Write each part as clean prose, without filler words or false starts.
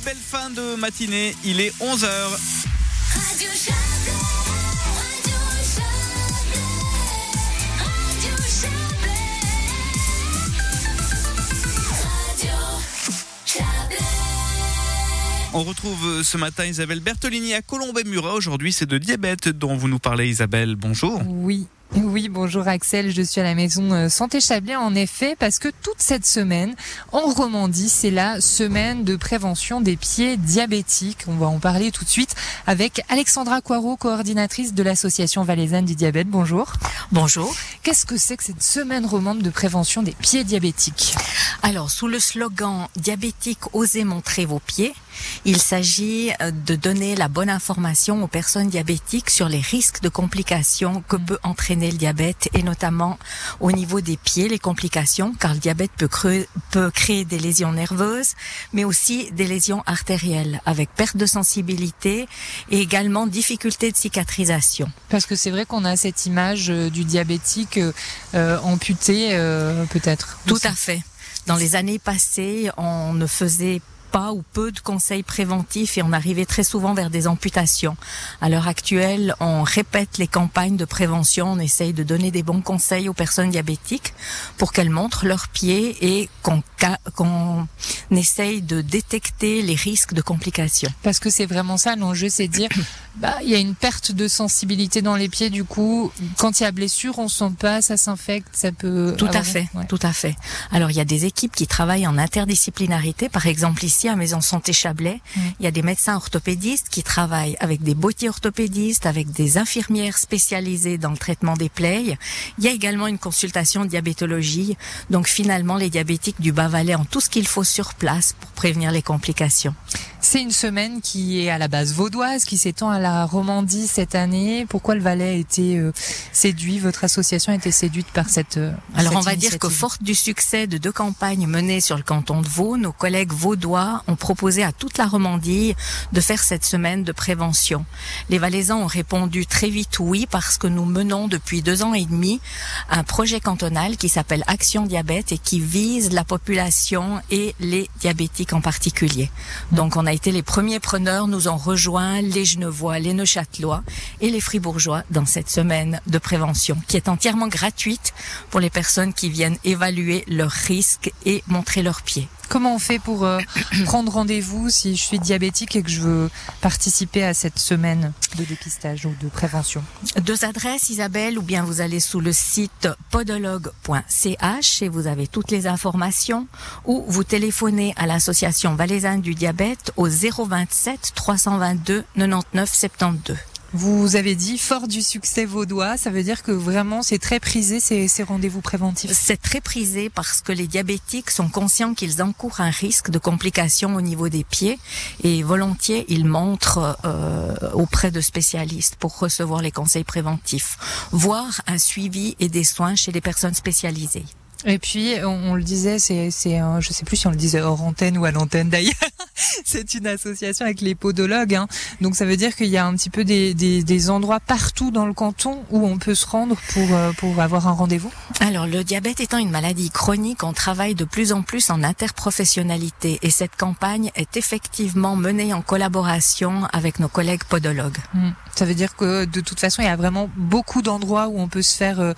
belle fin de matinée, il est 11h. Radio Chablais, Radio Chablais, Radio Chablais, Radio Chablais. On retrouve ce matin Isabelle Bertolini à Colombey-Murat. Aujourd'hui, c'est de diabète dont vous nous parlez, Isabelle. Bonjour. Oui, bonjour Axel, je suis à la maison Santé Chablais en effet parce que toute cette semaine en Romandie, c'est la semaine de prévention des pieds diabétiques. On va en parler tout de suite avec Alexandra Coirot, coordinatrice de l'association valaisanne du diabète. Bonjour. Bonjour. Qu'est-ce que c'est que cette semaine romande de prévention des pieds diabétiques ? Alors, sous le slogan « Diabétique, osez montrer vos pieds », il s'agit de donner la bonne information aux personnes diabétiques sur les risques de complications que peut entraîner le diabète et notamment au niveau des pieds, les complications, car le diabète peut créer des lésions nerveuses, mais aussi des lésions artérielles avec perte de sensibilité et également difficulté de cicatrisation. Parce que c'est vrai qu'on a cette image du diabétique amputé peut-être. Tout à fait. Dans les années passées, on ne faisait pas ou peu de conseils préventifs et on arrivait très souvent vers des amputations. À l'heure actuelle, on répète les campagnes de prévention, on essaye de donner des bons conseils aux personnes diabétiques pour qu'elles montrent leurs pieds et qu'on essaye de détecter les risques de complications. Parce que c'est vraiment ça l'enjeu, c'est de dire il y a une perte de sensibilité dans les pieds, du coup quand il y a blessure on sent pas, ça s'infecte, ça peut... Tout à fait. Alors il y a des équipes qui travaillent en interdisciplinarité, par exemple ici à Maison Santé Chablais, il y a des médecins orthopédistes qui travaillent avec des bottiers orthopédistes, avec des infirmières spécialisées dans le traitement des plaies. Il y a également une consultation de diabétologie. Donc finalement, les diabétiques du Bas-Valais ont tout ce qu'il faut sur place pour prévenir les complications. C'est une semaine qui est à la base vaudoise, qui s'étend à la Romandie cette année. Pourquoi le Valais a été séduit, votre association a été séduite par cette Alors on va initiative. dire que forte du succès de 2 campagnes menées sur le canton de Vaud, nos collègues vaudois ont proposé à toute la Romandie de faire cette semaine de prévention. Les Valaisans ont répondu très vite oui parce que nous menons depuis 2 ans et demi un projet cantonal qui s'appelle Action Diabète et qui vise la population et les diabétiques en particulier. Donc on a été les premiers preneurs, nous ont rejoint les Genevois, les Neuchâtelois et les Fribourgeois dans cette semaine de prévention qui est entièrement gratuite pour les personnes qui viennent évaluer leurs risques et montrer leurs pieds. Comment on fait pour prendre rendez-vous si je suis diabétique et que je veux participer à cette semaine de dépistage ou de prévention ? 2 adresses, Isabelle, ou bien vous allez sous le site podologue.ch et vous avez toutes les informations, ou vous téléphonez à l'association valaisanne du diabète au 027 322 99 72. Vous avez dit fort du succès vaudois, ça veut dire que vraiment c'est très prisé ces rendez-vous préventifs. C'est très prisé parce que les diabétiques sont conscients qu'ils encourent un risque de complications au niveau des pieds et volontiers ils montrent auprès de spécialistes pour recevoir les conseils préventifs, voire un suivi et des soins chez les personnes spécialisées. Et puis, on le disait, je sais plus si on le disait hors antenne ou à l'antenne d'ailleurs, c'est une association avec les podologues, donc ça veut dire qu'il y a un petit peu des endroits partout dans le canton où on peut se rendre pour avoir un rendez-vous. Alors, le diabète étant une maladie chronique, on travaille de plus en plus en interprofessionnalité et cette campagne est effectivement menée en collaboration avec nos collègues podologues. Ça veut dire que de toute façon, il y a vraiment beaucoup d'endroits où on peut se faire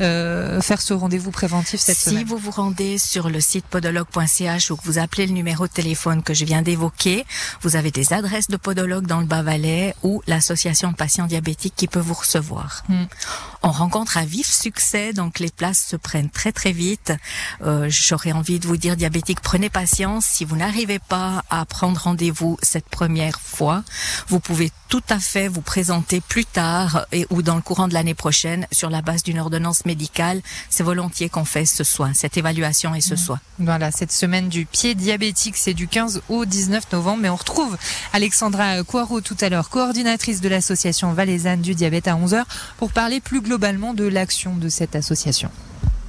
ce rendez-vous préventif cette semaine. Si vous vous rendez sur le site podologue.ch ou que vous appelez le numéro de téléphone que je viens d'évoquer, vous avez des adresses de podologues dans le Bas-Valais ou l'association de patients diabétiques qui peut vous recevoir. On rencontre un vif succès, donc les places se prennent très très vite. J'aurais envie de vous dire, diabétiques, prenez patience. Si vous n'arrivez pas à prendre rendez-vous cette première fois, vous pouvez tout à fait vous présenter plus tard ou dans le courant de l'année prochaine sur la base d'une ordonnance médicale. C'est volontiers qu'on fait ce soin, cette évaluation et ce soin. Voilà, cette semaine du pied diabétique, c'est du 15 au 19 novembre. Mais on retrouve Alexandra Coirot tout à l'heure, coordinatrice de l'association valaisanne du diabète à 11h, pour parler plus globalement de l'action de cette association.